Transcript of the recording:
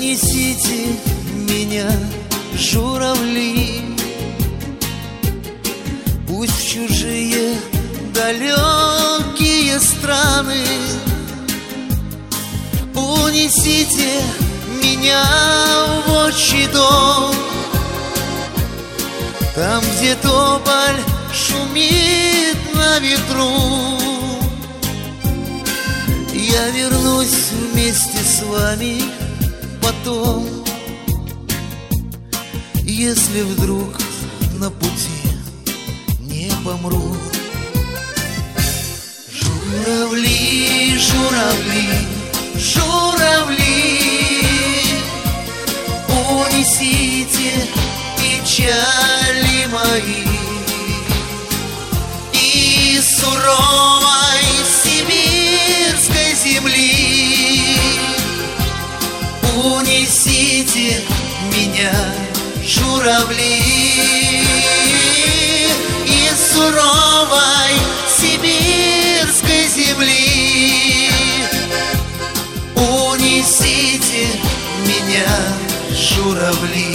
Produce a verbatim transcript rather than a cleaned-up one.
Унесите меня, журавли, пусть в чужие далекие страны. Унесите меня в отчий дом, там, где тополь шумит на ветру. Я вернусь вместе с вами потом, если вдруг на пути не помру. Журавли, журавли, журавли, унесите печали мои из суровой сибирской земли. Унесите меня, журавли, из суровой сибирской земли. Унесите меня, журавли.